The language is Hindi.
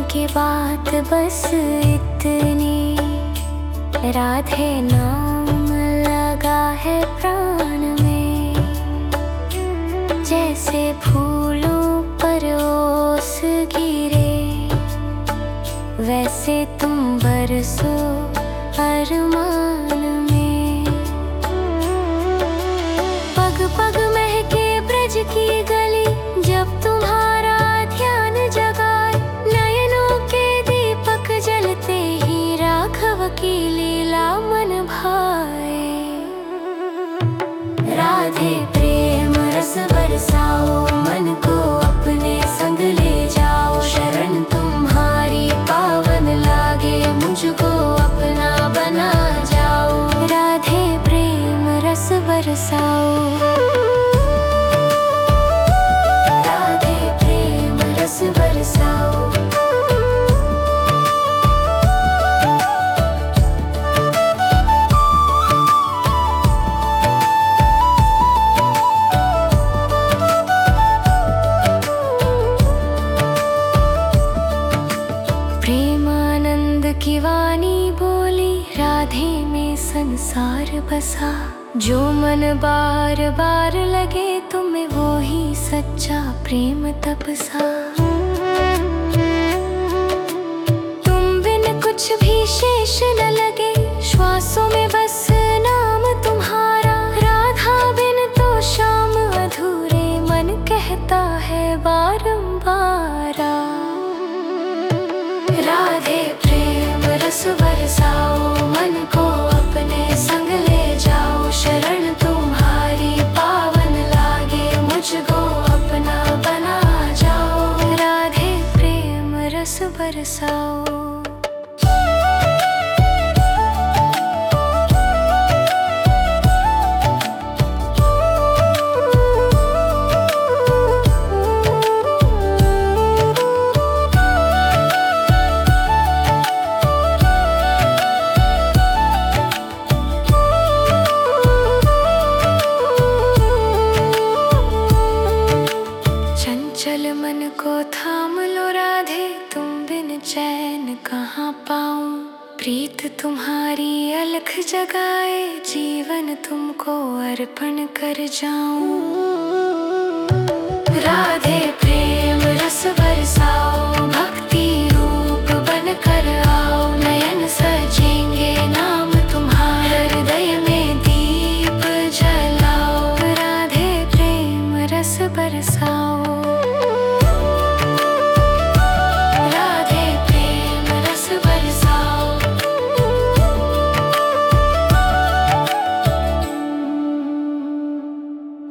की बात बस इतनी, राधे नाम लगा है प्राण में। जैसे फूलों पर ओस गिरे, वैसे तुम बरसो अरमान में। पग पग महके ब्रज की गली, जब तुम्हारा ध्यान जगाए। नयनों के दीपक जलते ही राघव की लीला मन भाए। राधे प्रेम रस बरसाओ, मन को अपने संग ले जाओ। शरण तुम्हारी पावन लागे, मुझको अपना बना जाओ। राधे प्रेम रस बरसाओ, राधे प्रेम रस बरसाओ। प्रेमानंद की वाणी बोली, राधे में संसार बसा। जो मन बार बार लगे तुम्हें, वो ही सच्चा प्रेम तपसा। तुम बिन कुछ भी शेष न लगे, श्वासों में बस नाम तुम्हारा। राधा बिन तो शाम अधूरे, मन कहता है बारंबार। राधे प्रेम रस बरसाओ, मन को अपने संग ले जाओ। शरण तुम्हारी पावन लागे, मुझको अपना बना जाओ। राधे प्रेम रस बरसाओ। चल मन को थाम लो राधे, तुम बिन चैन कहाँ पाऊं। प्रीत तुम्हारी अलख जगाए, जीवन तुमको अर्पण कर जाऊं। राधे प्रेम रस बरसाओ, भक्त